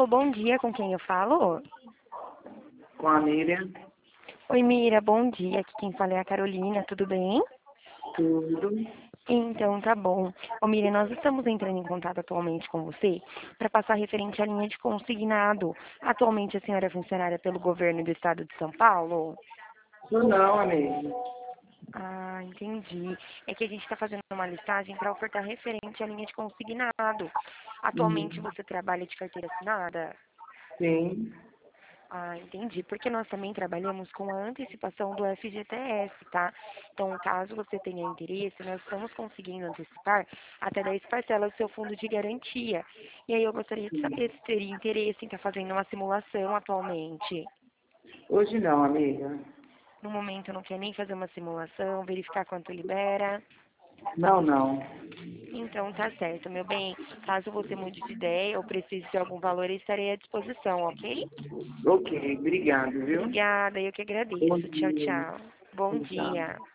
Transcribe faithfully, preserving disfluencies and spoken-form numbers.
Alô, bom dia, com quem eu falo? Com a Miriam, Oi, Mira, bom dia. Aqui quem fala é a Carolina, tudo bem? tudo. Então, tá bom. Ô, Mira, nós estamos entrando em contato atualmente com você para passar referente à linha de consignado. Atualmente a senhora é funcionária pelo governo do estado de São Paulo? Não, não, amiga. Ah, entendi. É que a gente está fazendo uma listagem para ofertar referente à linha de consignado. Atualmente Uhum. você trabalha de carteira assinada? Sim. Ah, entendi. Porque nós também trabalhamos com a antecipação do F G T S, tá? Então, caso você tenha interesse, nós estamos conseguindo antecipar até dez parcelas do seu fundo de garantia. E aí eu gostaria de saber se teria interesse em estar fazendo uma simulação atualmente. Hoje não, amiga. No momento não quer nem fazer uma simulação, verificar quanto libera. Não, não. Então tá certo, meu bem. Caso você mude de ideia ou precise de algum valor, eu estarei à disposição, ok? Ok, obrigado, viu? Obrigada, eu que Bom agradeço. Tchau, dia. tchau. Bom Tchau. dia.